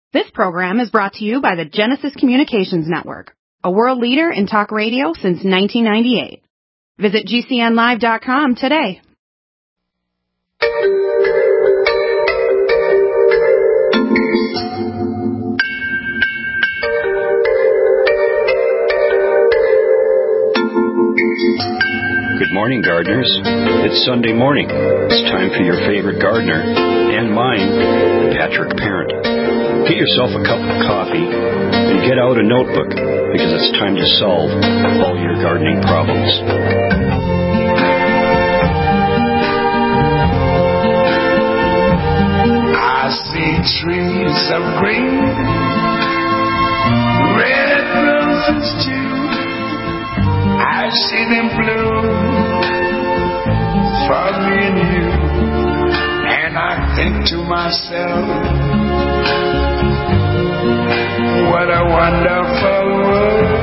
This program is brought to you by the Genesis Communications Network, a world leader in talk radio since 1998. Visit GCNlive.com today. Good morning, gardeners. It's Sunday morning. It's time for your favorite gardener and mine, Patrick Parent. Get yourself a cup of coffee and get out a notebook because it's time to solve all your gardening problems. I see trees of green, red roses too. I see them bloom for me and you, and I think to myself, what a wonderful world.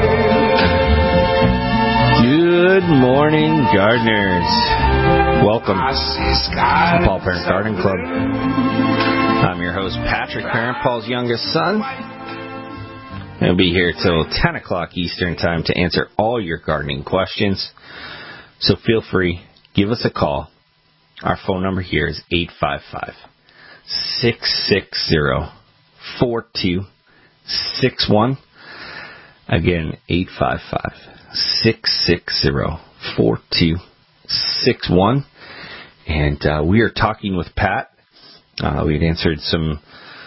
Good morning, gardeners. Welcome to the Paul Parent Garden Club. I'm your host, Patrick Parent, Paul's youngest son. I'll be here till 10 o'clock Eastern Time to answer all your gardening questions. So feel free, give us a call. Our phone number here is 855-660-4261. Again, 855-660-4261. And we are talking with Pat. We had answered some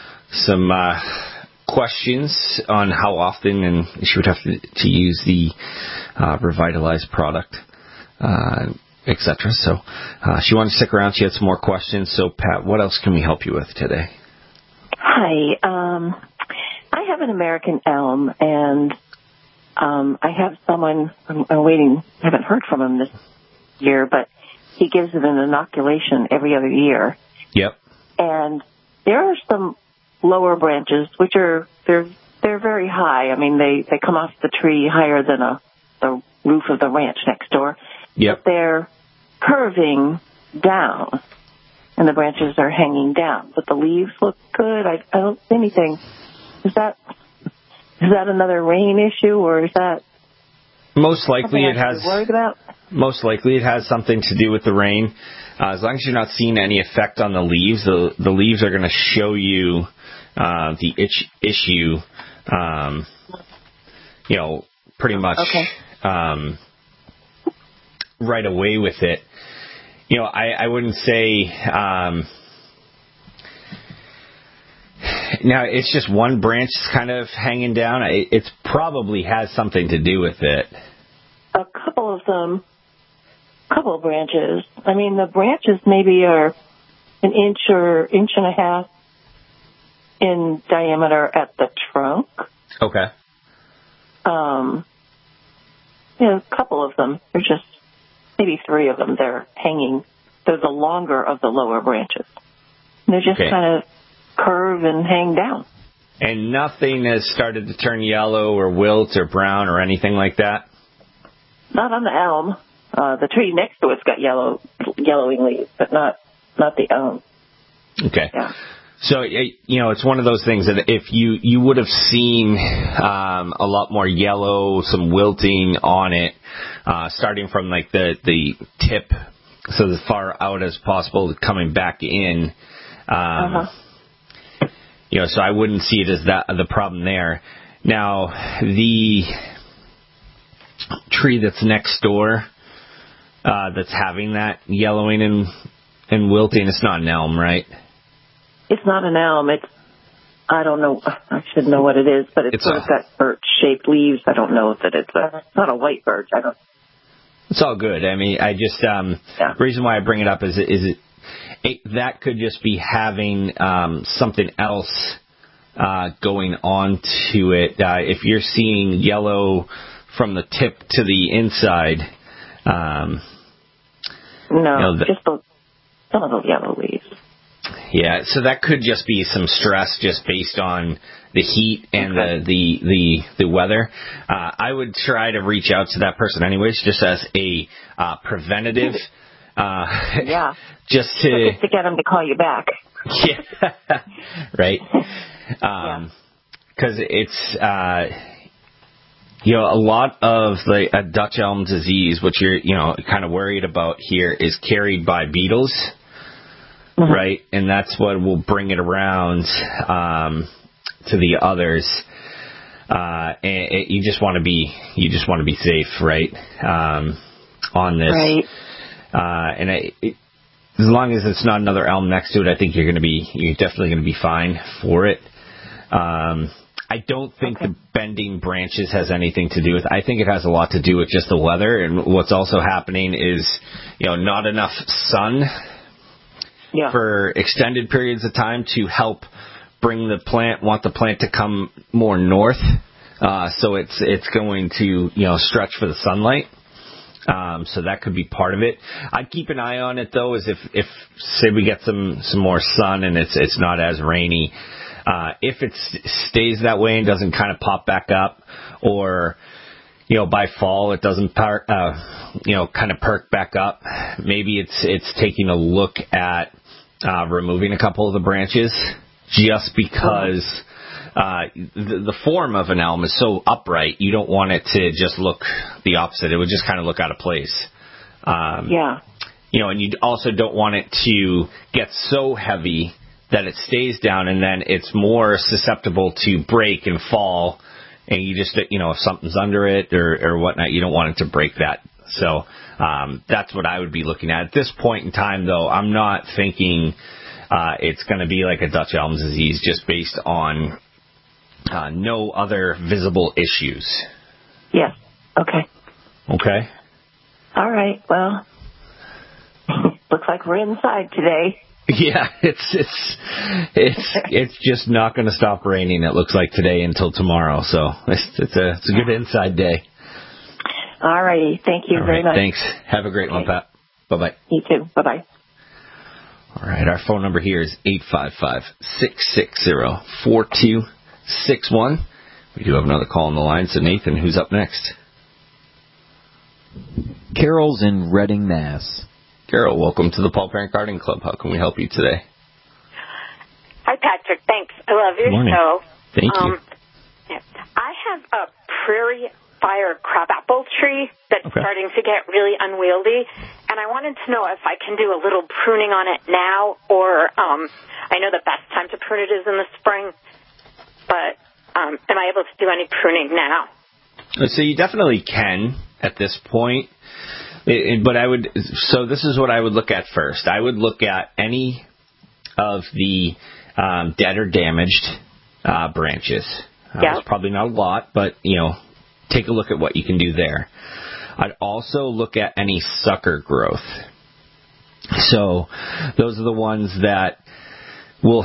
questions on how often and she would have to use the Revitalize product, etc. So she wanted to stick around. She had some more questions. So, Pat, what else can we help you with today? Hi. I have an American elm, and I have someone, I'm waiting, I haven't heard from him this year, but he gives it an inoculation every other year. Yep. And there are some lower branches, which are, they're very high. I mean, they come off the tree higher than the roof of the ranch next door. Yep. But they're curving down, and the branches are hanging down. But the leaves look good. I don't see anything. Is that another rain issue, or is that most likely it has? Worried about? Most likely it has something to do with the rain. As long as you're not seeing any effect on the leaves, the leaves are going to show you the issue. Pretty much. Okay. Right away with it. I wouldn't say. Now, it's just one branch kind of hanging down. It probably has something to do with it. A couple of branches. I mean, the branches maybe are an inch or inch and a half in diameter at the trunk. Okay. A couple of them. They're just maybe three of them. They're hanging. They're the longer of the lower branches. And they're just kind of curve and hang down. And nothing has started to turn yellow or wilt or brown or anything like that? Not on the elm. The tree next to it's got yellowing leaves, but not the elm. Okay. Yeah. So, it's one of those things that if you would have seen a lot more yellow, some wilting on it, starting from like the tip, so as far out as possible, coming back in. So I wouldn't see it as the problem there. Now, the tree that's next door, that's having that yellowing and wilting, it's not an elm, right? It's not an elm. I don't know. I should know what it is, but it's sort of got birch-shaped leaves. I don't know that it's not a white birch. I don't. It's all good. I mean, I just the reason why I bring it up is that could just be having something else going on to it. If you're seeing yellow from the tip to the inside, just some of those yellow leaves. Yeah, so that could just be some stress just based on the heat and the weather. I would try to reach out to that person anyways, just as a preventative. Yeah. Just to get them to call you back. Yeah. Right. Because it's, a lot of the Dutch elm disease, which you're, kind of worried about here, is carried by beetles, right? And that's what will bring it around to the others. And you just want to be safe, right? On this, right? As long as it's not another elm next to it, I think you're definitely going to be fine for it. I don't think the bending branches has anything to do with it. I think it has a lot to do with just the weather. And what's also happening is, not enough sun for extended periods of time to help want the plant to come more north. So it's going to, stretch for the sunlight. So that could be part of it. I'd keep an eye on it though, as if say we get some more sun and it's not as rainy. If it stays that way and doesn't kind of pop back up, or by fall it doesn't kind of perk back up, maybe it's taking a look at removing a couple of the branches, just because the form of an elm is so upright. You don't want it to just look the opposite. It would just kind of look out of place. And you also don't want it to get so heavy that it stays down, and then it's more susceptible to break and fall, and you just, if something's under it or whatnot, you don't want it to break that. So that's what I would be looking at. At this point in time, though, I'm not thinking it's going to be like a Dutch elm disease, just based on no other visible issues. Yes. Okay. Okay. All right. Well, looks like we're inside today. Yeah, it's just not going to stop raining. It looks like today until tomorrow. So it's a good inside day. All righty. Thank you very much. Thanks. Have a great one, Pat. Bye-bye. You too. Bye-bye. All right. Our phone number here is 855-660-4261. We do have another call on the line. So Nathan, who's up next? Carol's in Reading, Mass. Carol, welcome to the Paul Parent Gardening Club. How can we help you today? Hi, Patrick. Thanks. I love your show. Thank you. I have a prairie fire crabapple tree that's starting to get really unwieldy, and I wanted to know if I can do a little pruning on it now, or I know the best time to prune it is in the spring, but am I able to do any pruning now? So you definitely can at this point. But so this is what I would look at first. I would look at any of the dead or damaged branches. It's probably not a lot, but, take a look at what you can do there. I'd also look at any sucker growth. So those are the ones that will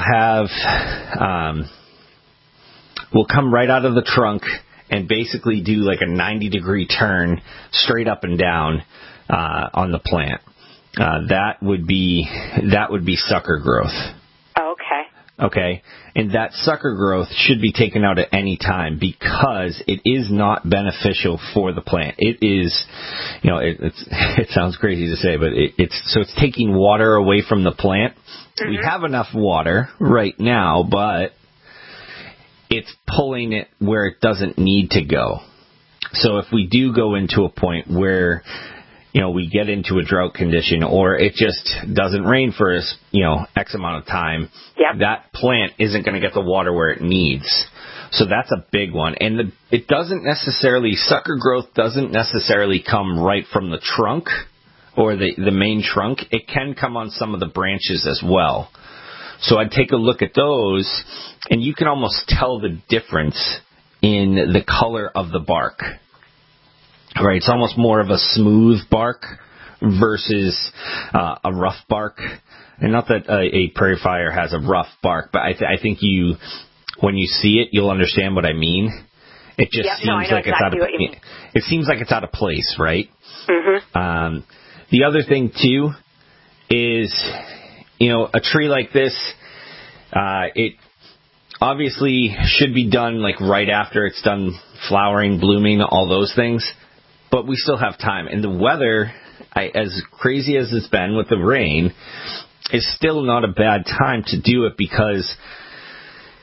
will come right out of the trunk and basically do like a 90-degree turn straight up and down on the plant. That would be sucker growth. Okay. And that sucker growth should be taken out at any time, because it is not beneficial for the plant. It is, it sounds crazy to say, but it's taking water away from the plant. Mm-hmm. We have enough water right now, but it's pulling it where it doesn't need to go. So if we do go into a point where, we get into a drought condition, or it just doesn't rain for X amount of time, that plant isn't going to get the water where it needs. So that's a big one. And sucker growth doesn't necessarily come right from the trunk or the main trunk. It can come on some of the branches as well. So I'd take a look at those, and you can almost tell the difference in the color of the bark. Right, it's almost more of a smooth bark versus a rough bark. And not that a prairie fire has a rough bark, but I think when you see it, you'll understand what I mean. It just seems like it seems like it's out of place, right? Mm-hmm. The other thing too is, a tree like this, it obviously should be done like right after it's done flowering, blooming, all those things. But we still have time. And the weather, as crazy as it's been with the rain, is still not a bad time to do it, because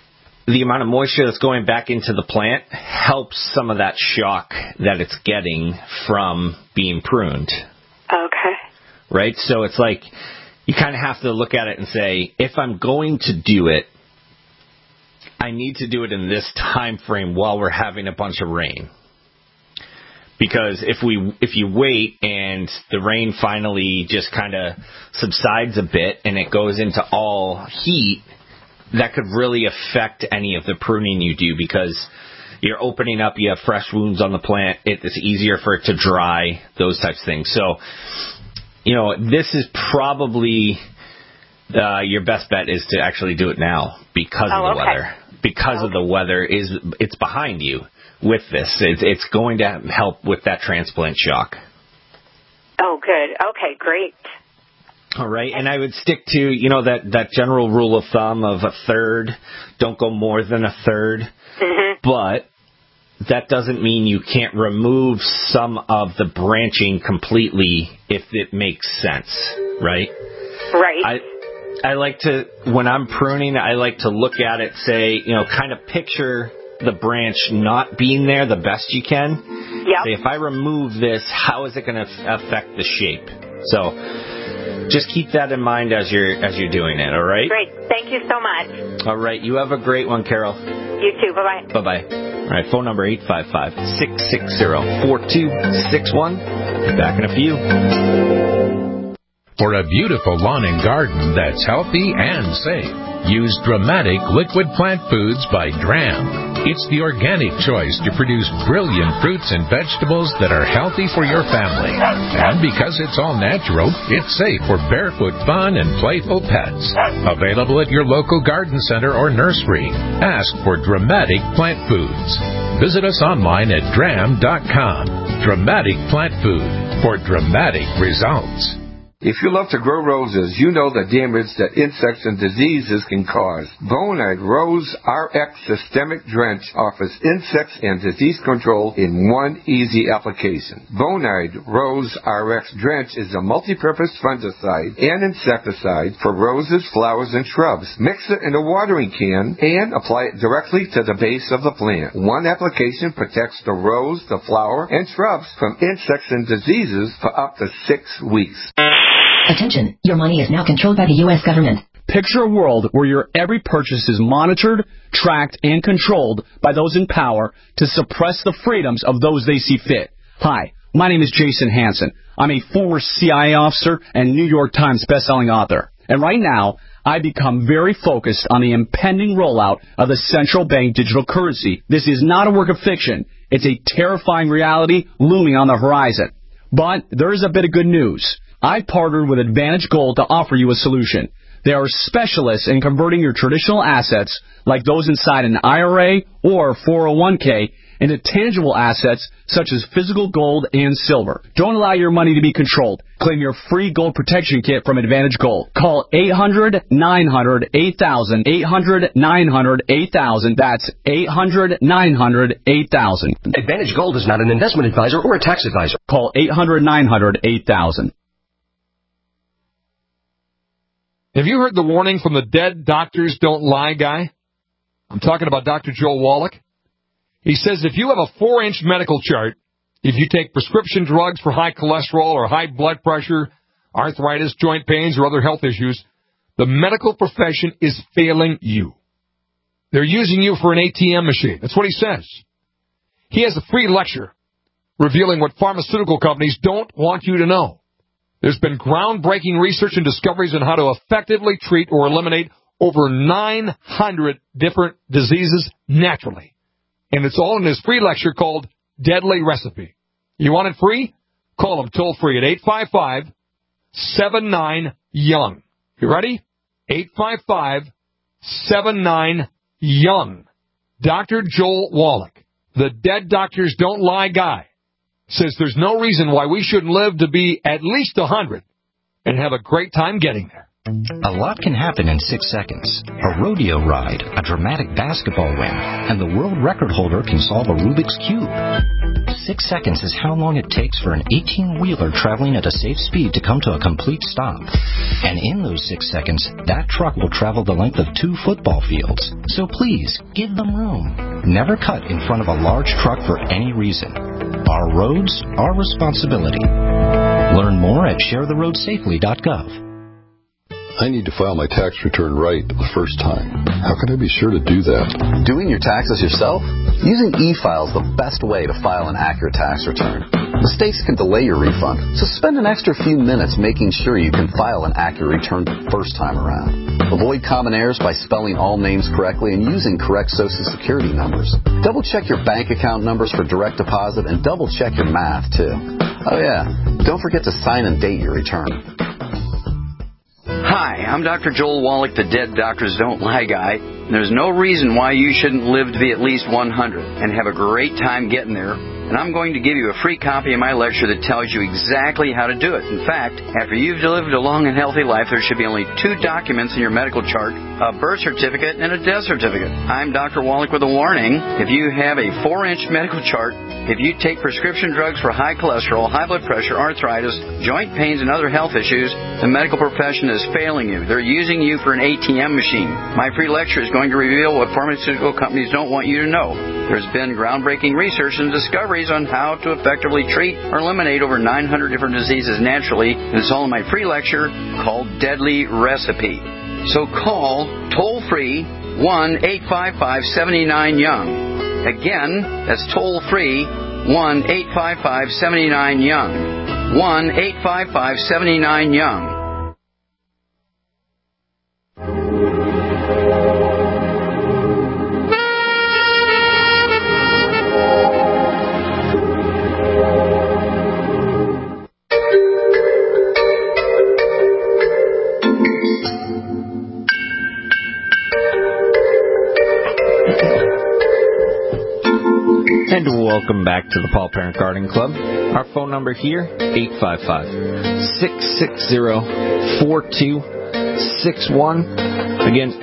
the amount of moisture that's going back into the plant helps some of that shock that it's getting from being pruned. Okay. Right? So it's like you kind of have to look at it and say, if I'm going to do it, I need to do it in this time frame while we're having a bunch of rain. Because if you wait and the rain finally just kind of subsides a bit and it goes into all heat, that could really affect any of the pruning you do, because you're opening up, you have fresh wounds on the plant, it's easier for it to dry, those types of things. So, this is probably your best bet is to actually do it now because of the weather. Because of the weather, it's behind you with this. It's going to help with that transplant shock. Oh, good. Okay, great. All right, and I would stick to, that general rule of thumb of a third. Don't go more than a third. Mm-hmm. But that doesn't mean you can't remove some of the branching completely if it makes sense, right? Right. I like to, when I'm pruning, I like to look at it, say, kind of picture the branch not being there the best you can. Yep. Say, if I remove this, how is it going to affect the shape? So just keep that in mind as you're doing it, all right? Great. Thank you so much. All right. You have a great one, Carol. You too. Bye-bye. Bye-bye. All right. Phone number 855-660-4261. Back in a few. For a beautiful lawn and garden that's healthy and safe, use Dramatic Liquid Plant Foods by Dram. It's the organic choice to produce brilliant fruits and vegetables that are healthy for your family. And because it's all natural, it's safe for barefoot fun and playful pets. Available at your local garden center or nursery. Ask for Dramatic Plant Foods. Visit us online at dram.com. Dramatic Plant Food for dramatic results. If you love to grow roses, you know the damage that insects and diseases can cause. Bonide Rose RX Systemic Drench offers insects and disease control in one easy application. Bonide Rose RX Drench is a multi-purpose fungicide and insecticide for roses, flowers, and shrubs. Mix it in a watering can and apply it directly to the base of the plant. One application protects the rose, the flower, and shrubs from insects and diseases for up to 6 weeks. Attention, your money is now controlled by the U.S. government. Picture a world where your every purchase is monitored, tracked, and controlled by those in power to suppress the freedoms of those they see fit. Hi, my name is Jason Hansen. I'm a former CIA officer and New York Times bestselling author. And right now, I become very focused on the impending rollout of the central bank digital currency. This is not a work of fiction. It's a terrifying reality looming on the horizon. But there is a bit of good news. I've partnered with Advantage Gold to offer you a solution. They are specialists in converting your traditional assets, like those inside an IRA or 401k, into tangible assets such as physical gold and silver. Don't allow your money to be controlled. Claim your free gold protection kit from Advantage Gold. Call 800-900-8000, 800-900-8000. That's 800-900-8000. Advantage Gold is not an investment advisor or a tax advisor. Call 800-900-8000. Have you heard the warning from the Dead Doctors Don't Lie guy? I'm talking about Dr. Joel Wallach. He says if you have a 4-inch medical chart, if you take prescription drugs for high cholesterol or high blood pressure, arthritis, joint pains, or other health issues, the medical profession is failing you. They're using you for an ATM machine. That's what he says. He has a free lecture revealing what pharmaceutical companies don't want you to know. There's been groundbreaking research and discoveries on how to effectively treat or eliminate over 900 different diseases naturally. And it's all in his free lecture called Deadly Recipe. You want it free? Call him toll free at 855-79-YOUNG. You ready? 855-79-YOUNG. Dr. Joel Wallach, the Dead Doctors Don't Lie guy, says there's no reason why we shouldn't live to be at least 100 and have a great time getting there. A lot can happen in 6 seconds. A rodeo ride, a dramatic basketball win, and the world record holder can solve a Rubik's Cube. 6 seconds is how long it takes for an 18-wheeler traveling at a safe speed to come to a complete stop. And in those 6 seconds, that truck will travel the length of 2 football fields. So please, give them room. Never cut in front of a large truck for any reason. Our roads, our responsibility. Learn more at sharetheroadsafely.gov. I need to file my tax return right the first time. How can I be sure to do that? Doing your taxes yourself? Using e-file is the best way to file an accurate tax return. Mistakes can delay your refund, so spend an extra few minutes making sure you can file an accurate return the first time around. Avoid common errors by spelling all names correctly and using correct Social Security numbers. Double-check your bank account numbers for direct deposit and double-check your math, too. Oh, yeah, don't forget to sign and date your return. Hi, I'm Dr. Joel Wallach, the Dead Doctors Don't Lie guy. There's no reason why you shouldn't live to be at least 100 and have a great time getting there. And I'm going to give you a free copy of my lecture that tells you exactly how to do it. In fact, after you've lived a long and healthy life, there should be only 2 documents in your medical chart, a birth certificate and a death certificate. I'm Dr. Wallach with a warning. If you have a 4-inch medical chart, if you take prescription drugs for high cholesterol, high blood pressure, arthritis, joint pains, and other health issues, the medical profession is failing you. They're using you for an ATM machine. My free lecture is going to reveal what pharmaceutical companies don't want you to know. There's been groundbreaking research and discoveries on how to effectively treat or eliminate over 900 different diseases naturally, and it's all in my free lecture called Deadly Recipe. So call toll-free 1-855-79-YOUNG. Again, that's toll-free 1-855-79-YOUNG. 1-855-79-YOUNG. And welcome back to the Paul Parent Garden Club. Our phone number here, 855-660-4261. Again,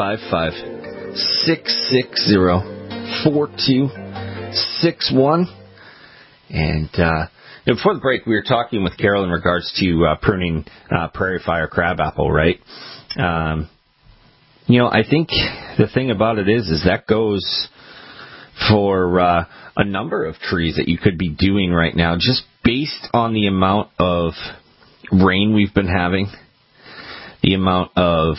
855-660-4261. And before the break, we were talking with Carol in regards to pruning prairie fire crabapple, right? I think the thing about it is that goes for a number of trees that you could be doing right now, just based on the amount of rain we've been having, the amount of,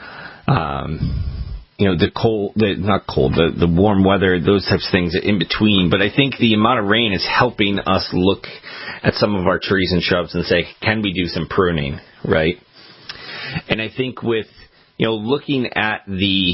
the warm weather, those types of things in between. But I think the amount of rain is helping us look at some of our trees and shrubs and say, can we do some pruning, right? And I think with, looking at the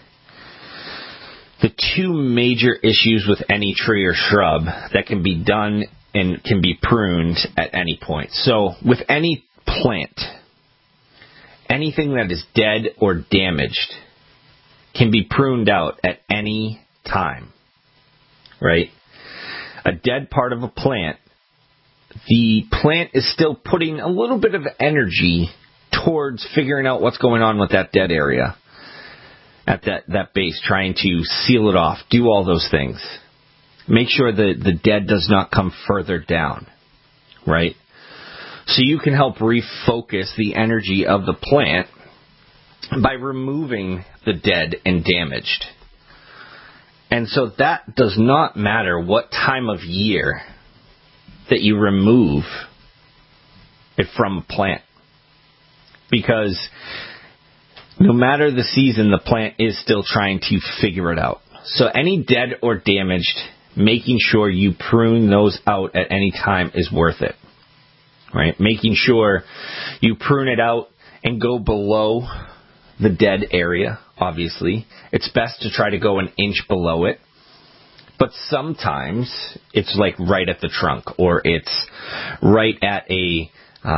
2 major issues with any tree or shrub that can be done and can be pruned at any point. So with any plant, anything that is dead or damaged can be pruned out at any time, right? A dead part of a plant, the plant is still putting a little bit of energy towards figuring out what's going on with that dead area at that base, trying to seal it off, do all those things. Make sure that the dead does not come further down, right? So you can help refocus the energy of the plant by removing the dead and damaged. And so that does not matter what time of year that you remove it from a plant. Because no matter the season, the plant is still trying to figure it out. So any dead or damaged, making sure you prune those out at any time is worth it, right? Making sure you prune it out and go below the dead area, obviously. It's best to try to go an inch below it. But sometimes it's like right at the trunk, or it's right at it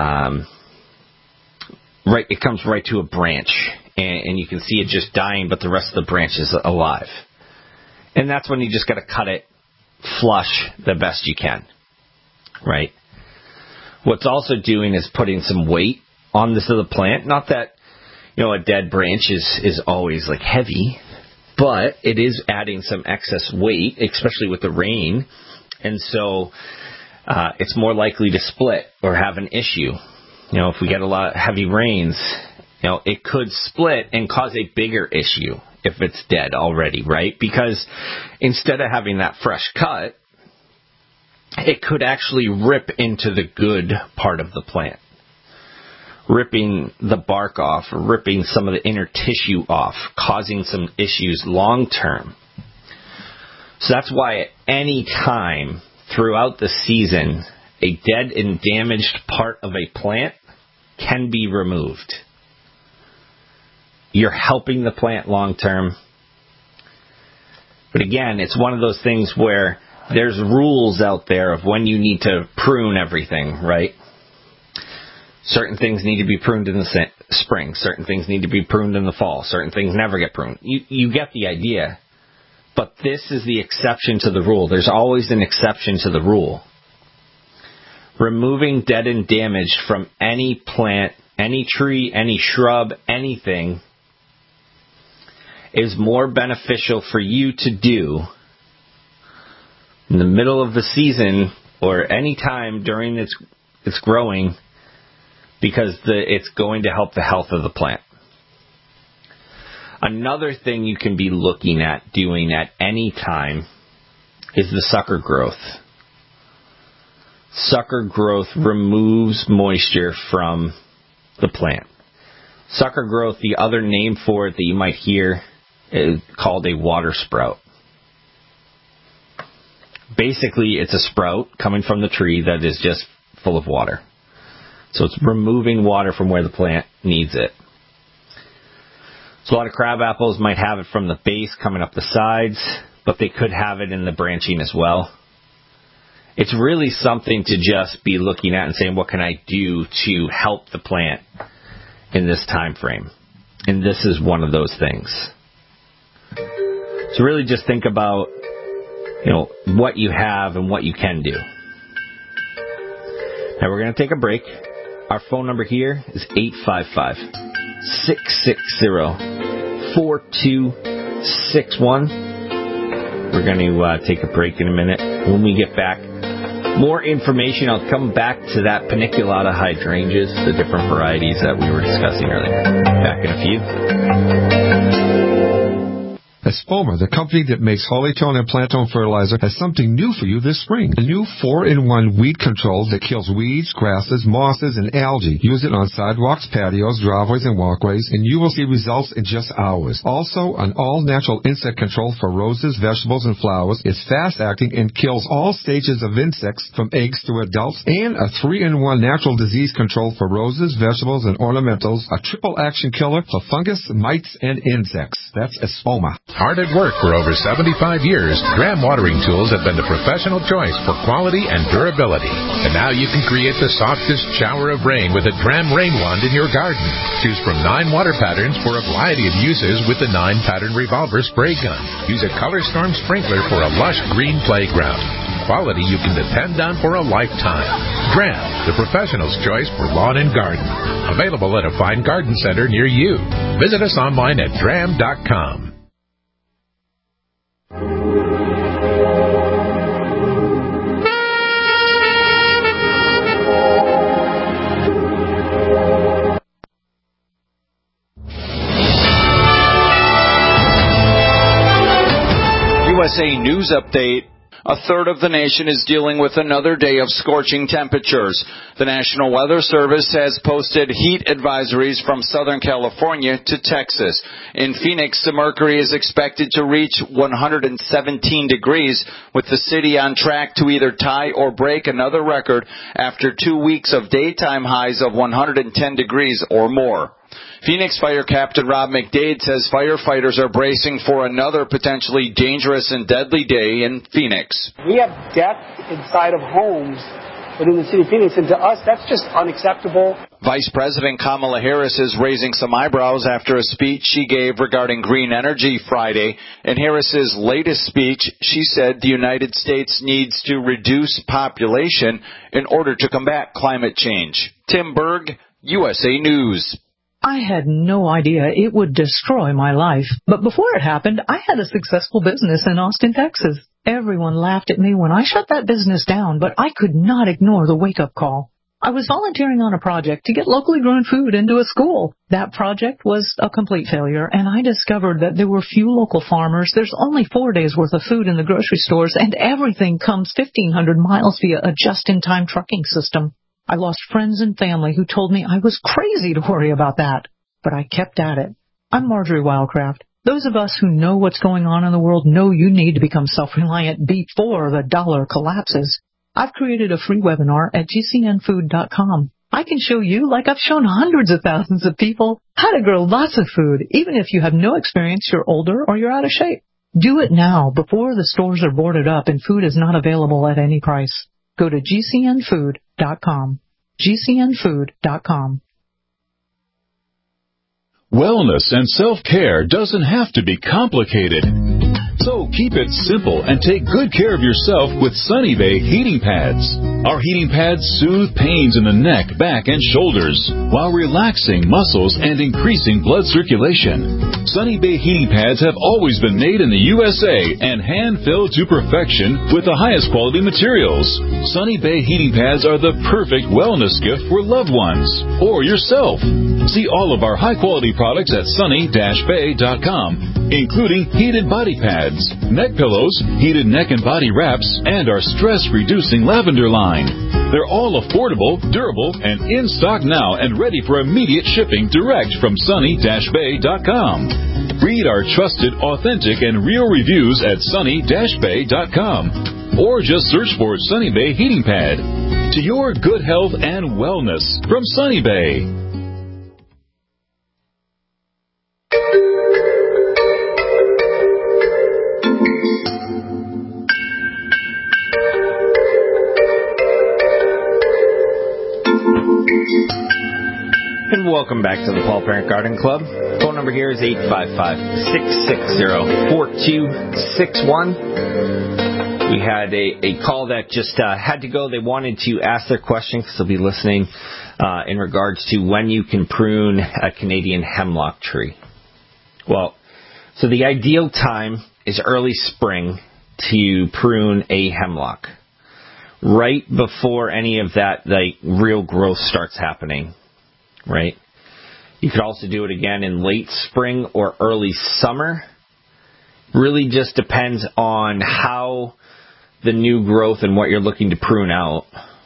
comes right to a branch, and you can see it just dying, but the rest of the branch is alive. And that's when you just got to cut it flush the best you can, right? What's also doing is putting some weight on this other plant. Not that, a dead branch is always like heavy, but it is adding some excess weight, especially with the rain, And so it's more likely to split or have an issue. If we get a lot of heavy rains, it could split and cause a bigger issue if it's dead already, right? Because instead of having that fresh cut, it could actually rip into the good part of the plant, ripping the bark off, or ripping some of the inner tissue off, causing some issues long term. So that's why at any time throughout the season, a dead and damaged part of a plant can be removed. You're helping the plant long term. But again, it's one of those things where there's rules out there of when you need to prune everything, right? Certain things need to be pruned in the spring. Certain things need to be pruned in the fall. Certain things never get pruned. You get the idea. But this is the exception to the rule. There's always an exception to the rule. Removing dead and damaged from any plant, any tree, any shrub, anything is more beneficial for you to do in the middle of the season or any time during its growing, because it's going to help the health of the plant. Another thing you can be looking at doing at any time is the sucker growth. Sucker growth removes moisture from the plant. Sucker growth, the other name for it that you might hear, is called a water sprout. Basically, it's a sprout coming from the tree that is just full of water. So it's removing water from where the plant needs it. So a lot of crab apples might have it from the base coming up the sides, but they could have it in the branching as well. It's really something to just be looking at and saying, what can I do to help the plant in this time frame? And this is one of those things. So really just think about, what you have and what you can do. Now we're going to take a break. Our phone number here is 855-660-4261. We're going to take a break in a minute. When we get back, more information. I'll come back to that paniculata hydrangeas, the different varieties that we were discussing earlier. Back in a few. Espoma, the company that makes Holytone and Plantone fertilizer, has something new for you this spring. A new 4-in-1 weed control that kills weeds, grasses, mosses, and algae. Use it on sidewalks, patios, driveways, and walkways, and you will see results in just hours. Also, an all-natural insect control for roses, vegetables, and flowers. It's fast-acting and kills all stages of insects from eggs to adults. And a 3-in-1 natural disease control for roses, vegetables, and ornamentals. A triple-action killer for fungus, mites, and insects. That's Espoma. Hard at work for over 75 years, Dram watering tools have been the professional choice for quality and durability. And now you can create the softest shower of rain with a Dram rain wand in your garden. Choose from 9 water patterns for a variety of uses with the 9-pattern revolver spray gun. Use a Color Storm sprinkler for a lush green playground. Quality you can depend on for a lifetime. Dram, the professional's choice for lawn and garden. Available at a fine garden center near you. Visit us online at dram.com. USA News Update. A third of the nation is dealing with another day of scorching temperatures. The National Weather Service has posted heat advisories from Southern California to Texas. In Phoenix, the mercury is expected to reach 117 degrees, with the city on track to either tie or break another record after 2 weeks of daytime highs of 110 degrees or more. Phoenix Fire Captain Rob McDade says firefighters are bracing for another potentially dangerous and deadly day in Phoenix. We have death inside of homes within the city of Phoenix, and to us, that's just unacceptable. Vice President Kamala Harris is raising some eyebrows after a speech she gave regarding green energy Friday. In Harris's latest speech, she said the United States needs to reduce population in order to combat climate change. Tim Berg, USA News. I had no idea it would destroy my life. But before it happened, I had a successful business in Austin, Texas. Everyone laughed at me when I shut that business down, but I could not ignore the wake-up call. I was volunteering on a project to get locally grown food into a school. That project was a complete failure, and I discovered that there were few local farmers, there's only 4 days' worth of food in the grocery stores, and everything comes 1,500 miles via a just-in-time trucking system. I lost friends and family who told me I was crazy to worry about that, but I kept at it. I'm Marjorie Wildcraft. Those of us who know what's going on in the world know you need to become self-reliant before the dollar collapses. I've created a free webinar at gcnfood.com. I can show you, like I've shown hundreds of thousands of people, how to grow lots of food, even if you have no experience, you're older, or you're out of shape. Do it now, before the stores are boarded up and food is not available at any price. Go to gcnfood.com. gcnfood.com. Wellness and self-care doesn't have to be complicated. So keep it simple and take good care of yourself with Sunny Bay heating pads. Our heating pads soothe pains in the neck, back, and shoulders while relaxing muscles and increasing blood circulation. Sunny Bay heating pads have always been made in the USA and hand-filled to perfection with the highest quality materials. Sunny Bay heating pads are the perfect wellness gift for loved ones or yourself. See all of our high-quality products at sunny-bay.com, including heated body pads, neck pillows, heated neck and body wraps, and our stress-reducing lavender line. They're all affordable, durable, and in stock now and ready for immediate shipping direct from sunny-bay.com. Read our trusted, authentic, and real reviews at sunny-bay.com. Or just search for Sunny Bay Heating Pad. To your good health and wellness from Sunny Bay. And welcome back to the Paul Parent Garden Club. Phone number here is 855-660-4261. We had a call that just had to go. They wanted to ask their question because they'll be listening in regards to when you can prune a Canadian hemlock tree. Well, so the ideal time is early spring to prune a hemlock, right before any of that real growth starts happening. Right? You could also do it again in late spring or early summer. Really just depends on how the new growth and what you're looking to prune out,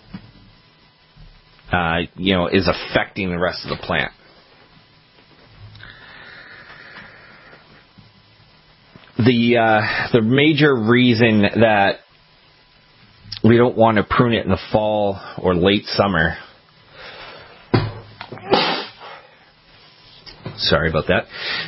is affecting the rest of the plant. The major reason that we don't want to prune it in the fall or late summer, sorry about that,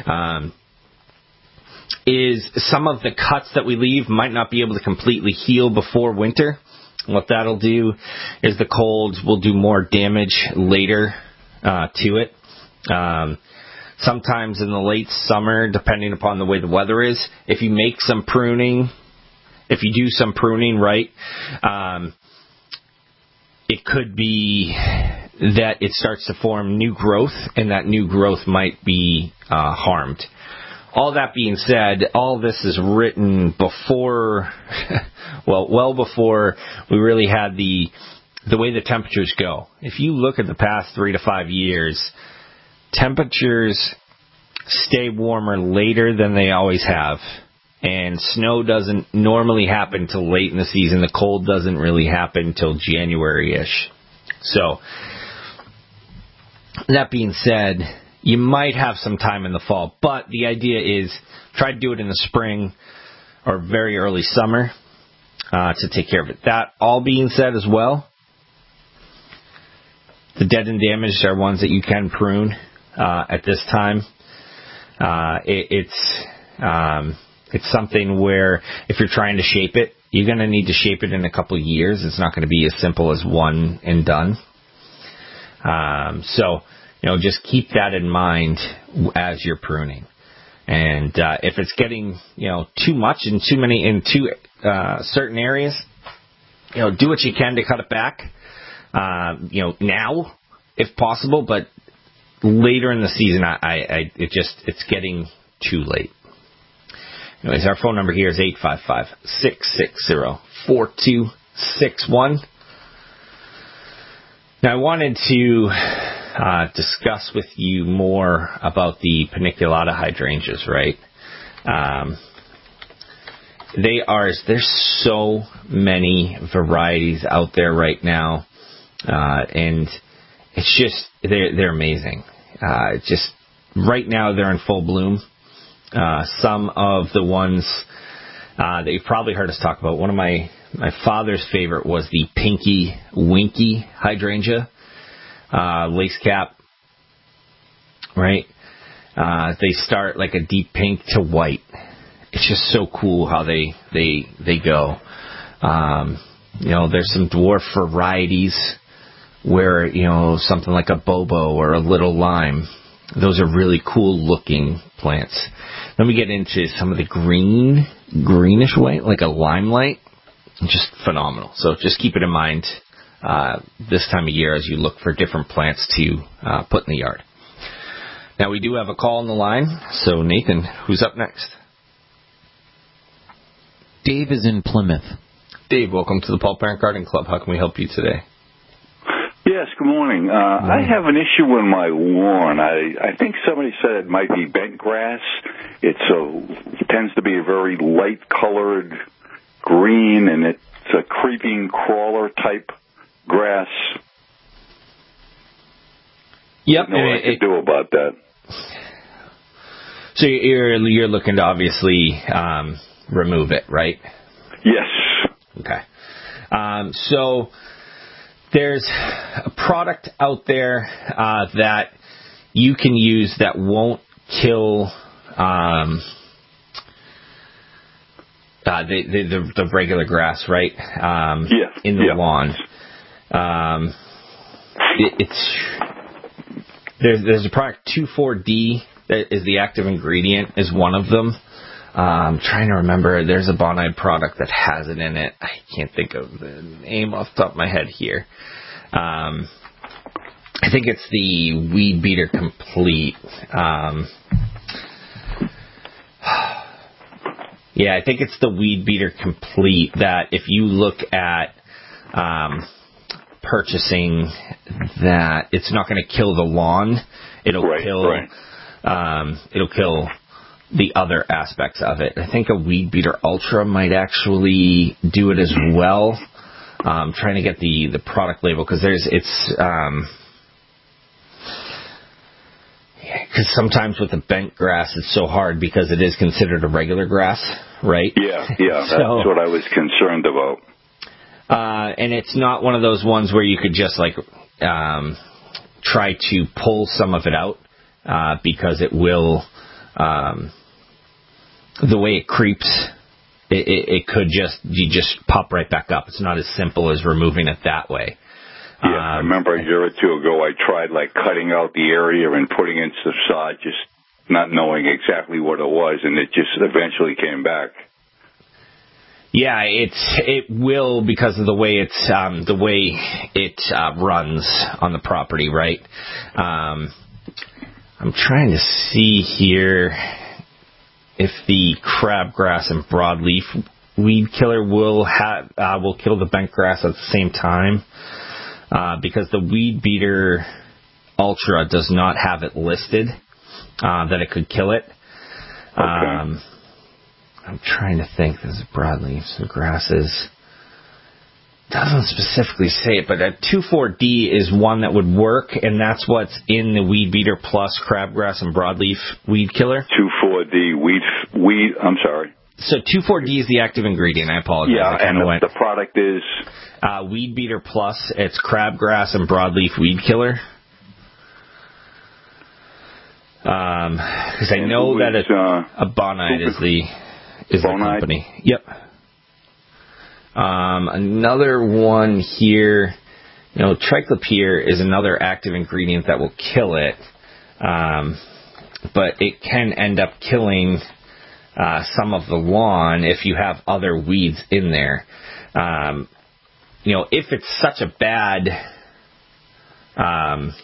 is some of the cuts that we leave might not be able to completely heal before winter. What that'll do is the colds will do more damage later to it. Sometimes in the late summer, depending upon the way the weather is, if you do some pruning right, it could be that it starts to form new growth, and that new growth might be harmed. All that being said, all this is written before, well before we really had the way the temperatures go. If you look at the past 3 to 5 years, temperatures stay warmer later than they always have. And snow doesn't normally happen till late in the season. The cold doesn't really happen till January-ish. So, that being said, you might have some time in the fall, but the idea is try to do it in the spring or very early summer to take care of it. That all being said as well, the dead and damaged are ones that you can prune at this time. It's something where if you're trying to shape it, you're going to need to shape it in a couple of years. It's not going to be as simple as one and done. So, just keep that in mind as you're pruning. And if it's getting, too much in certain areas, do what you can to cut it back. Now, if possible, but later in the season, it's getting too late. Anyways, our phone number here is 855-660-4261. Now, I wanted to discuss with you more about the paniculata hydrangeas, right? There's so many varieties out there right now, and it's just, they're amazing. Just right now they're in full bloom. Some of the ones that you've probably heard us talk about, one of my father's favorite was the Pinky Winky hydrangea, lace cap, right? They start like a deep pink to white. It's just so cool how they go. There's some dwarf varieties where, something like a bobo or a little lime, those are really cool looking plants. Then we get into some of the greenish white, like a limelight, just phenomenal. So just keep it in mind this time of year as you look for different plants to put in the yard. Now we do have a call on the line. So Nathan, who's up next? Dave is in Plymouth. Dave, welcome to the Paul Parent Garden Club. How can we help you today? Yes, good morning. I have an issue with my lawn. I think somebody said it might be bent grass. It tends to be a very light-colored green, and it's a creeping crawler type grass. Yep. What I could do about that? So you're looking to obviously remove it, right? Yes. Okay. So there's a product out there that you can use that won't kill the regular grass, right? In the lawn. There's a product 2,4-D that is the active ingredient, is one of them. I'm trying to remember. There's a Bonide product that has it in it. I can't think of the name off the top of my head here. I think it's the Weed Beater Complete. I think it's the Weed Beater Complete that if you look at purchasing that, it's not going to kill the lawn. It'll kill the other aspects of it. I think a Weed Beater Ultra might actually do it as well. I'm trying to get the product label because because sometimes with the bent grass it's so hard because it is considered a regular grass, right? Yeah, that's what I was concerned about. And it's not one of those ones where you could just try to pull some of it out because it will, the way it creeps, it could just pop right back up. It's not as simple as removing it that way. Yeah, I remember a year or two ago I tried cutting out the area and putting in some sod, just not knowing exactly what it was, and it just eventually came back. Yeah, it will because of the way it runs on the property, right? I'm trying to see here if the crabgrass and broadleaf weed killer will kill the bent grass at the same time, because the Weed Beater Ultra does not have it listed that it could kill it. Okay. I'm trying to think. There's broadleaves and grasses. Doesn't specifically say it, but a 2,4-D is one that would work, and that's what's in the Weed Beater Plus crabgrass and broadleaf weed killer. 2,4-D weed. I'm sorry. So 2,4-D is the active ingredient. I apologize. Yeah, and the product is Weed Beater Plus. It's crabgrass and broadleaf weed killer. Because I know that a Bonide is the company. Yep. Another one here, triclopyr is another active ingredient that will kill it, but it can end up killing some of the lawn if you have other weeds in there. If it's such a bad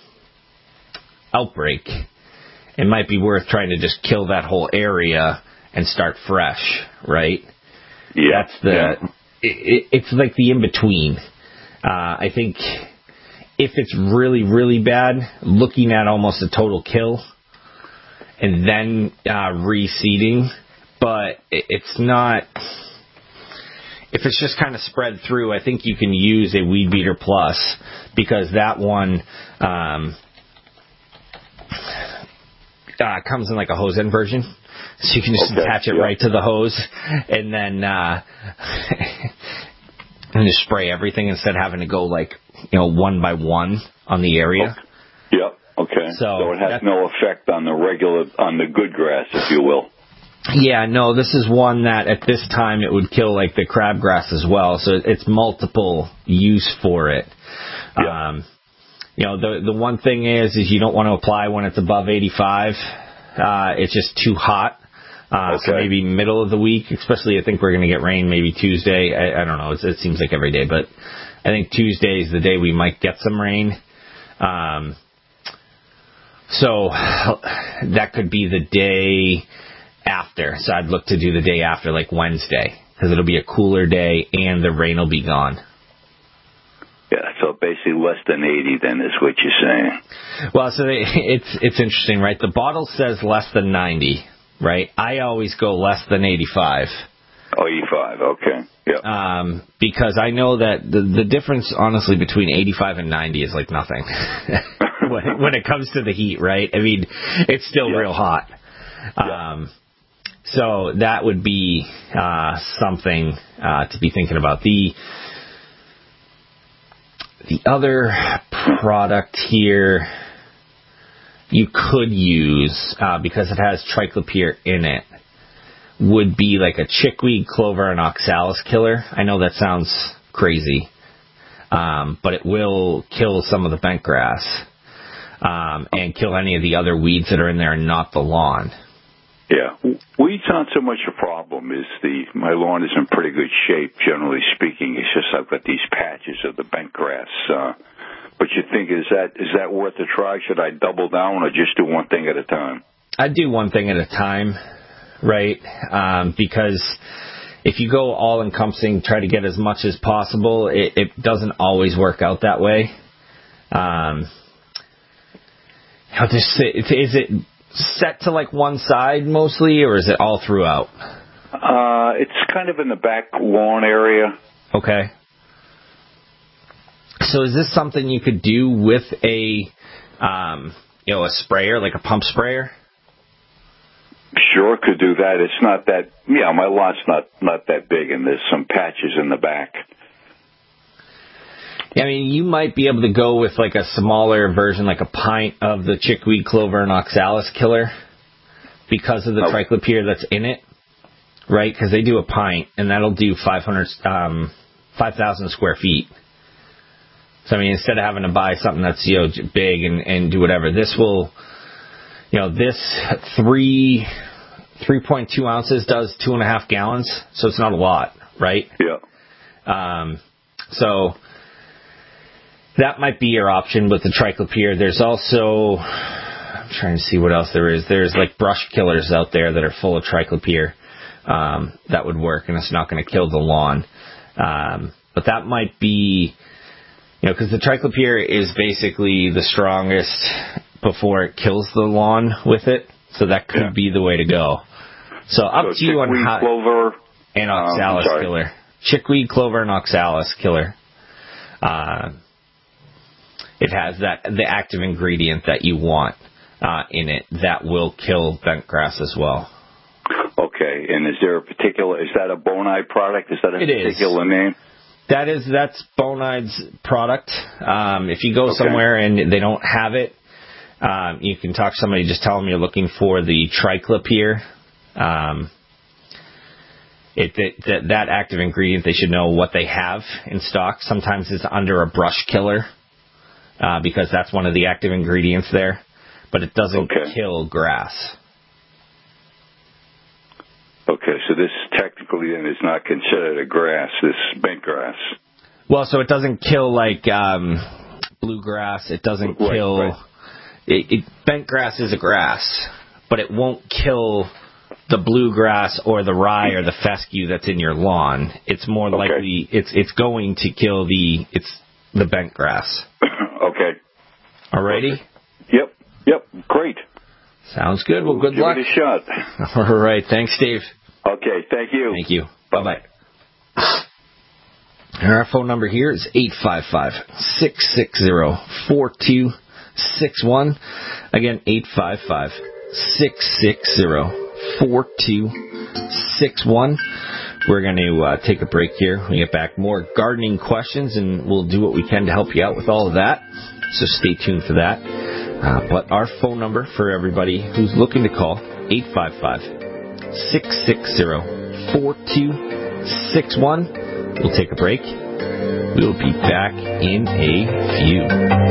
outbreak, it might be worth trying to just kill that whole area and start fresh, right? Yeah. It's like the in-between. I think if it's really, really bad, looking at almost a total kill and then reseeding, but it's not... If it's just kind of spread through, I think you can use a Weed Beater Plus, because that one comes in like a hose end version. So you can just attach it right to the hose and then and just spray everything instead of having to go like, one by one on the area. Yep. Okay. So it has no effect on the good grass, if you will. Yeah, no, this is one that at this time it would kill like the crabgrass as well. So it's multiple use for it. Yep. The one thing is you don't want to apply when it's above 85. It's just too hot. So maybe middle of the week, especially I think we're going to get rain maybe Tuesday. I don't know. It seems like every day, but I think Tuesday is the day we might get some rain. So that could be the day after. So I'd look to do the day after, like Wednesday, because it'll be a cooler day and the rain will be gone. Yeah, so basically less than 80 then is what you're saying. Well, so it's interesting, right? The bottle says less than 90, right? I always go less than 85. Oh, 85, okay. Yeah. Because I know that the difference, honestly, between 85 and 90 is like nothing when it comes to the heat, right? I mean, it's still real hot. So that would be something to be thinking about. The other product here you could use, because it has triclopyr in it, would be like a chickweed, clover, and oxalis killer. I know that sounds crazy, but it will kill some of the bent grass and kill any of the other weeds that are in there and not the lawn. Yeah. Weeds aren't so much a problem. My lawn is in pretty good shape, generally speaking. It's just I've got these patches of the bent grass. But you think, is that worth a try? Should I double down or just do one thing at a time? I'd do one thing at a time, right? Because if you go all-encompassing, try to get as much as possible, it doesn't always work out that way. Is it set to like one side mostly, or is it all throughout? It's kind of in the back lawn area. Okay. So is this something you could do with a sprayer, like a pump sprayer? Sure, could do that. It's not that. Yeah, my lot's not that big, and there's some patches in the back. I mean, you might be able to go with like a smaller version, like a pint of the chickweed, clover, and oxalis killer, because of the triclopyr that's in it, right? Because they do a pint, and that'll do 5,000 square feet. So I mean, instead of having to buy something that's big and do whatever, this will, this 3.2 ounces does 2.5 gallons, so it's not a lot, right? Yeah. So that might be your option with the triclopyr. There's also, I'm trying to see what else there is. There's like brush killers out there that are full of triclopyr that would work, and it's not going to kill the lawn. But that might be, because the triclopyr is basically the strongest before it kills the lawn with it, so that could be the way to go. So up to you on how. Clover and oxalis killer. Chickweed, clover, and oxalis killer. It has the active ingredient that you want in it that will kill bent grass as well. Okay, and is that a Bonide product? Is that a particular name? That's Bonide's product. If you go somewhere and they don't have it, you can talk to somebody, just tell them you're looking for the triclopyr. That active ingredient, they should know what they have in stock. Sometimes it's under a brush killer, because that's one of the active ingredients there, but it doesn't kill grass. Okay, so this technically then is not considered a grass, this bent grass. Well, so it doesn't kill like bluegrass. It doesn't kill. Right. Bent grass is a grass, but it won't kill the bluegrass or the rye or the fescue that's in your lawn. It's more likely it's going to kill the bent grass. Okay. Alrighty? Yep. Great. Sounds good. Well, good luck. Give it a shot. All right. Thanks, Dave. Okay. Thank you. Thank you. Bye-bye. And our phone number here is 855-660-4261. Again, 855-660-4261. We're going to take a break here. When we get back, more gardening questions, and we'll do what we can to help you out with all of that. So stay tuned for that. But our phone number for everybody who's looking to call, 855-660-4261. We'll take a break. We'll be back in a few.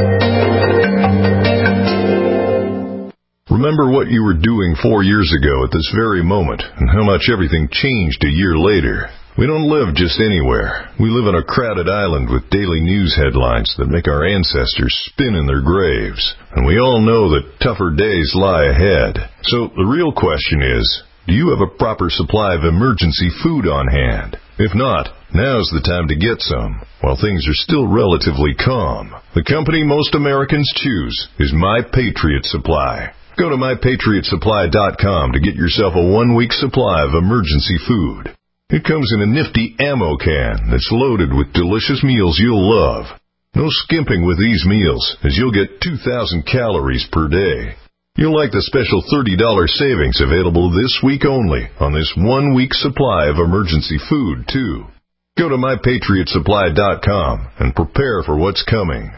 Remember what you were doing 4 years ago at this very moment and how much everything changed a year later. We don't live just anywhere. We live on a crowded island with daily news headlines that make our ancestors spin in their graves. And we all know that tougher days lie ahead. So the real question is, do you have a proper supply of emergency food on hand? If not, now's the time to get some, while things are still relatively calm. The company most Americans choose is My Patriot Supply. Go to MyPatriotSupply.com to get yourself a 1-week supply of emergency food. It comes in a nifty ammo can that's loaded with delicious meals you'll love. No skimping with these meals, as you'll get 2,000 calories per day. You'll like the special $30 savings available this week only on this 1-week supply of emergency food, too. Go to MyPatriotSupply.com and prepare for what's coming.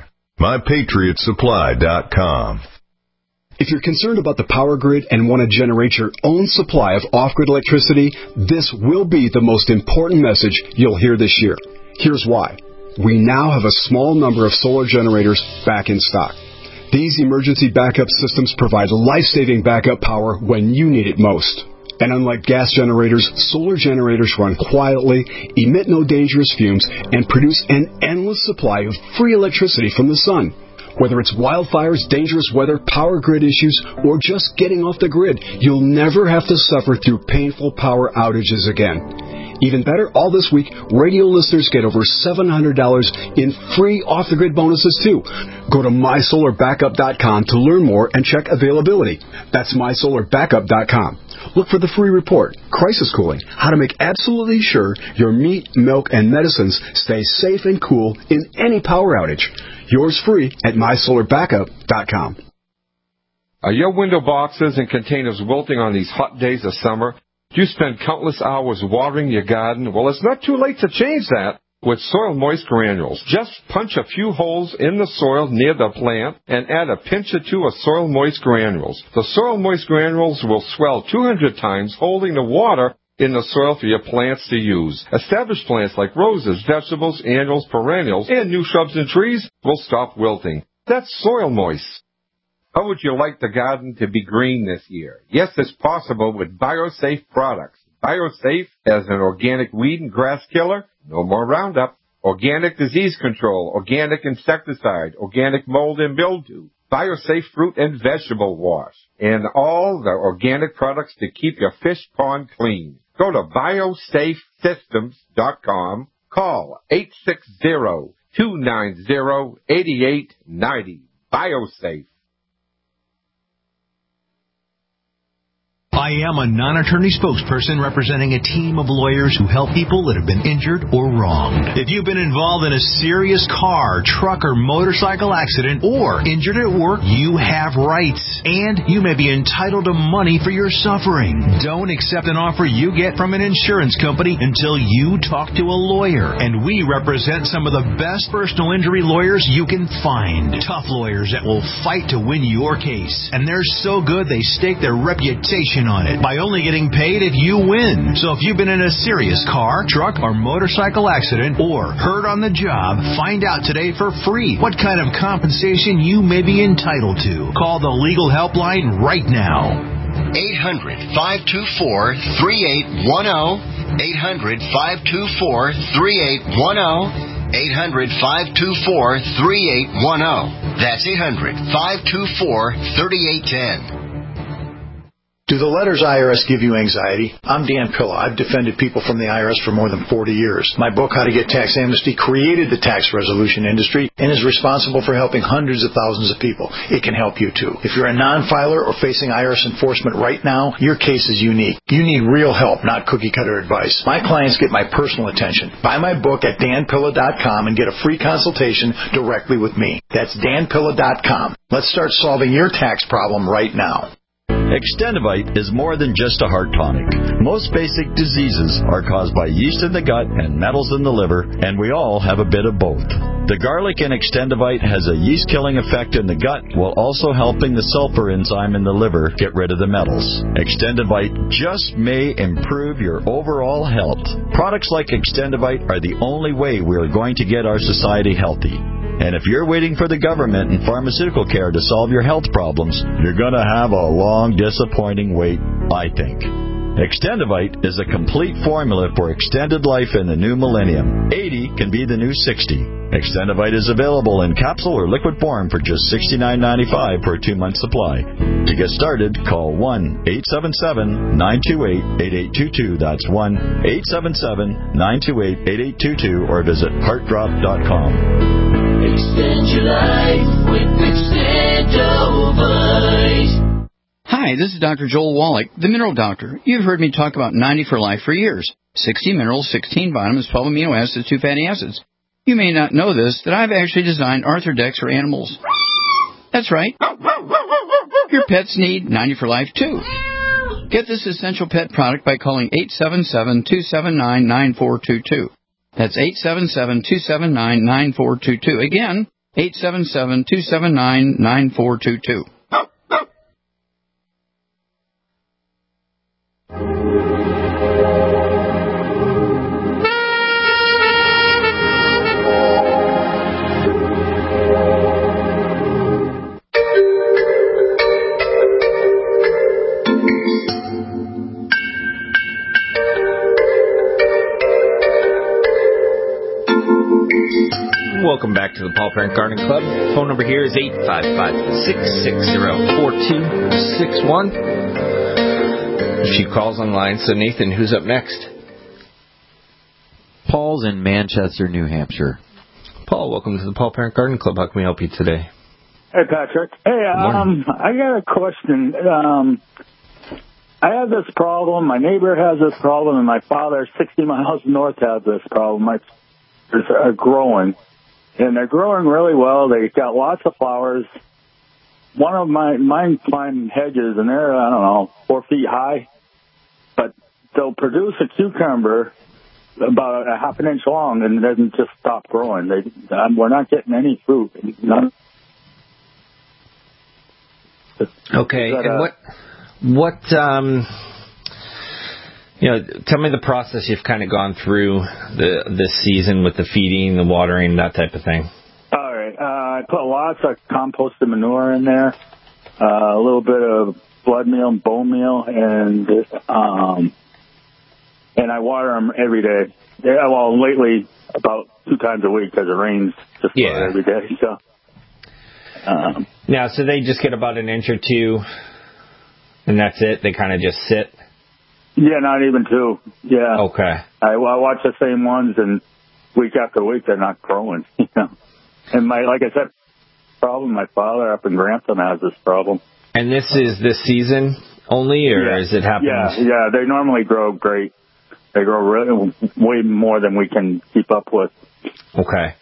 MyPatriotSupply.com. If you're concerned about the power grid and want to generate your own supply of off-grid electricity, this will be the most important message you'll hear this year. Here's why. We now have a small number of solar generators back in stock. These emergency backup systems provide life-saving backup power when you need it most. And unlike gas generators, solar generators run quietly, emit no dangerous fumes, and produce an endless supply of free electricity from the sun. Whether it's wildfires, dangerous weather, power grid issues, or just getting off the grid, you'll never have to suffer through painful power outages again. Even better, all this week, radio listeners get over $700 in free off-the-grid bonuses, too. Go to MySolarBackup.com to learn more and check availability. That's MySolarBackup.com. Look for the free report, Crisis Cooling, how to make absolutely sure your meat, milk, and medicines stay safe and cool in any power outage. Yours free at MySolarBackup.com. Are your window boxes and containers wilting on these hot days of summer? Do you spend countless hours watering your garden? Well, it's not too late to change that with Soil Moist Granules. Just punch a few holes in the soil near the plant and add a pinch or two of Soil Moist Granules. The Soil Moist Granules will swell 200 times, holding the water in the soil for your plants to use. Established plants like roses, vegetables, annuals, perennials, and new shrubs and trees will stop wilting. That's Soil Moist. How would you like the garden to be green this year? Yes, it's possible with BioSafe products. BioSafe as an organic weed and grass killer, no more Roundup. Organic disease control, organic insecticide, organic mold and mildew. BioSafe fruit and vegetable wash, and all the organic products to keep your fish pond clean. Go to biosafesystems.com. Call 860-290-8890. BioSafe. I am a non-attorney spokesperson representing a team of lawyers who help people that have been injured or wronged. If you've been involved in a serious car, truck, or motorcycle accident or injured at work, you have rights, and you may be entitled to money for your suffering. Don't accept an offer you get from an insurance company until you talk to a lawyer, and we represent some of the best personal injury lawyers you can find. Tough lawyers that will fight to win your case, and they're so good they stake their reputation on it by only getting paid if you win. So if you've been in a serious car, truck, or motorcycle accident or hurt on the job, find out today for free what kind of compensation you may be entitled to. Call the legal helpline right now. 800-524-3810. 800-524-3810. 800-524-3810. That's 800-524-3810. Do the letters IRS give you anxiety? I'm Dan Pilla. I've defended people from the IRS for more than 40 years. My book, How to Get Tax Amnesty, created the tax resolution industry and is responsible for helping hundreds of thousands of people. It can help you too. If you're a non-filer or facing IRS enforcement right now, your case is unique. You need real help, not cookie-cutter advice. My clients get my personal attention. Buy my book at danpilla.com and get a free consultation directly with me. That's danpilla.com. Let's start solving your tax problem right now. Extendivite is more than just a heart tonic. Most basic diseases are caused by yeast in the gut and metals in the liver, and we all have a bit of both. The garlic in Extendivite has a yeast-killing effect in the gut while also helping the sulfur enzyme in the liver get rid of the metals. Extendivite just may improve your overall health. Products like Extendivite are the only way we are going to get our society healthy. And if you're waiting for the government and pharmaceutical care to solve your health problems, you're going to have a long, disappointing wait, I think. Extendivite is a complete formula for extended life in the new millennium. 80 can be the new 60. Extendivite is available in capsule or liquid form for just $69.95 for a 2-month supply. To get started, call 1-877-928-8822. That's 1-877-928-8822 or visit heartdrop.com. Extend your life with Extendivite. Hi, this is Dr. Joel Wallach, the Mineral Doctor. You've heard me talk about 90 for Life for years. 60 minerals, 16 vitamins, 12 amino acids, 2 fatty acids. You may not know this, that I've actually designed Arthrodex for animals. That's right. Your pets need 90 for Life, too. Get this essential pet product by calling 877-279-9422. That's 877-279-9422. Again, 877-279-9422. Welcome back to the Paul Parent Gardening Club. Phone number here is 855-660-4261. A few calls online. So, Nathan, who's up next? Paul's in Manchester, New Hampshire. Paul, welcome to the Paul Parent Gardening Club. How can we help you today? Hey, Patrick. Hey, I got a question. I have this problem. My neighbor has this problem, and my father, 60 miles north, has this problem. My flowers are growing, and they're growing really well. They got lots of flowers. One of mine climb hedges, and they're, 4 feet high. But they'll produce a cucumber about a half an inch long, and it doesn't just stop growing. We're not getting any fruit. None. Okay, and what tell me the process you've kind of gone through this season with the feeding, the watering, that type of thing. All right. I put lots of compost and manure in there, a little bit of blood meal and bone meal, and I water them every day. Well, lately about 2 times a week because it rains just about every day. So. Now, so they just get about an inch or 2, and that's it? They kind of just sit? Yeah, not even 2. Yeah. Okay. I watch the same ones, and week after week they're not growing. And like I said, my father up in Grantham has this problem. And this is this season only, or is it happening? Yeah. They normally grow great. They grow really way more than we can keep up with. Okay.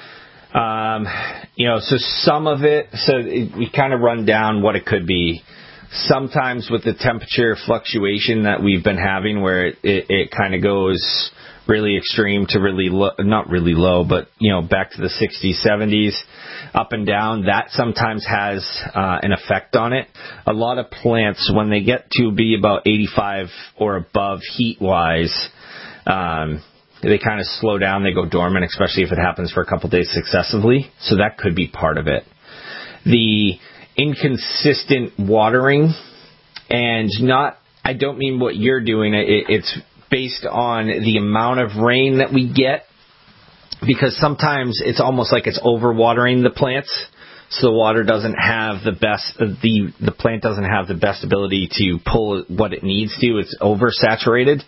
So some of it, we kind of run down what it could be. Sometimes with the temperature fluctuation that we've been having where it kind of goes really extreme to really low, not really low, but, back to the 60s, 70s, up and down, that sometimes has an effect on it. A lot of plants, when they get to be about 85 or above heat-wise, they kind of slow down, they go dormant, especially if it happens for a couple days successively. So that could be part of it. The inconsistent watering, and I don't mean what you're doing, it's based on the amount of rain that we get, because sometimes it's almost like it's overwatering the plants. so the water doesn't have the best, the plant doesn't have the best ability to pull what it needs to. It's oversaturated.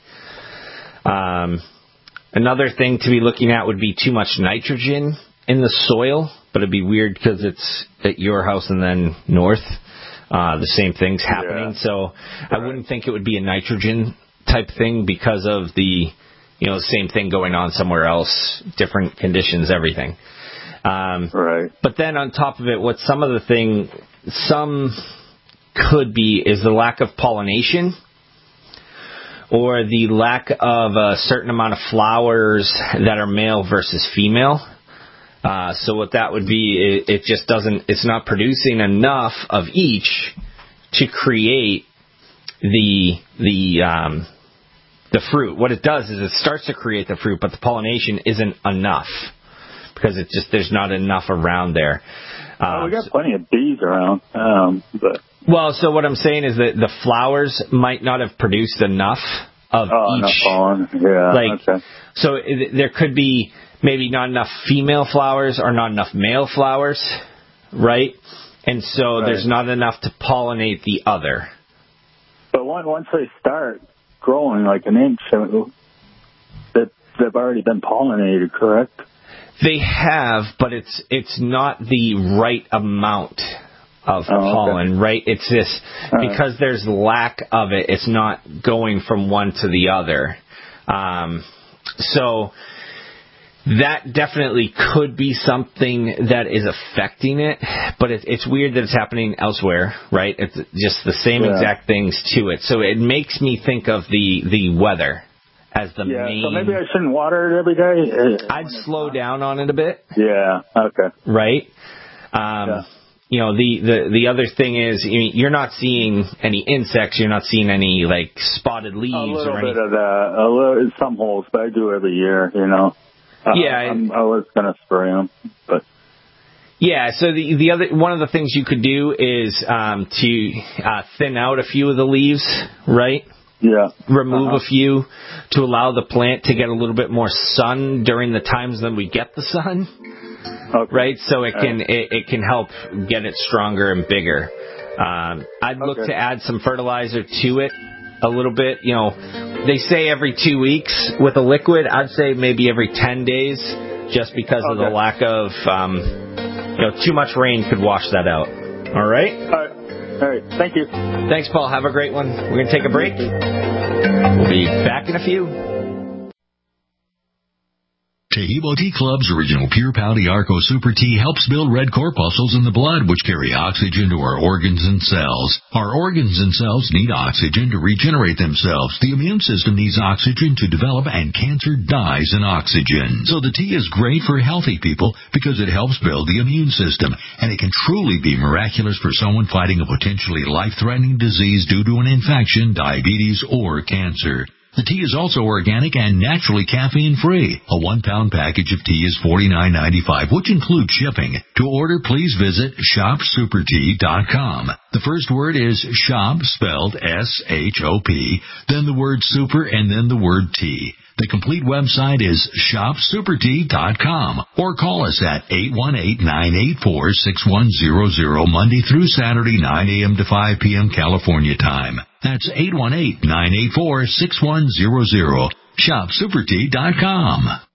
Another thing to be looking at would be too much nitrogen in the soil, but it'd be weird because it's at your house and then north. The same thing's happening. So I wouldn't think it would be a nitrogen type thing because of the same thing going on somewhere else, different conditions, everything. But then on top of it, what some could be is the lack of pollination or the lack of a certain amount of flowers that are male versus female. So what that would be, it's not producing enough of each to create the fruit. What it does is it starts to create the fruit, but the pollination isn't enough because there's not enough around there. We got plenty of bees around, Well, so what I'm saying is that the flowers might not have produced enough of each. Enough pollen. Yeah. Okay. So there could be maybe not enough female flowers or not enough male flowers, right? And so there's not enough to pollinate the other. But once they start growing like an inch, they've already been pollinated, correct? They have, but it's not the right amount of pollen, right? It's this, because there's lack of it, it's not going from one to the other. So that definitely could be something that is affecting it, but it's weird that it's happening elsewhere, right? It's just the same exact things to it. So it makes me think of the weather as the main. So maybe I shouldn't water it every day? I'd slow down on it a bit. Yeah, okay. Right? The other thing is you're not seeing any insects, you're not seeing any like spotted leaves or anything. A little bit of that, some holes, but I do every year, I was going to spray them, but. Yeah, so the other one of the things you could do is to thin out a few of the leaves, right? Yeah. Remove a few to allow the plant to get a little bit more sun during the times that we get the sun. Okay. Right? So it can help get it stronger and bigger. I'd look to add some fertilizer to it a little bit. They say every 2 weeks with a liquid. I'd say maybe every 10 days just because of the lack of, too much rain could wash that out. All right? All right. Thank you. Thanks, Paul. Have a great one. We're going to take a break. We'll be back in a few. Taheebo Tea Club's original Pure Pau Arco Super Tea helps build red corpuscles in the blood, which carry oxygen to our organs and cells. Our organs and cells need oxygen to regenerate themselves. The immune system needs oxygen to develop, and cancer dies in oxygen. So the tea is great for healthy people because it helps build the immune system, and it can truly be miraculous for someone fighting a potentially life-threatening disease due to an infection, diabetes, or cancer. The tea is also organic and naturally caffeine-free. A 1-pound package of tea is $49.95, which includes shipping. To order, please visit shopsupertea.com. The first word is shop, spelled S-H-O-P, then the word super, and then the word tea. The complete website is shopsupertea.com, or call us at 818-984-6100 Monday through Saturday, 9 a.m. to 5 p.m. California time. That's 818-984-6100. Shopsupertea.com.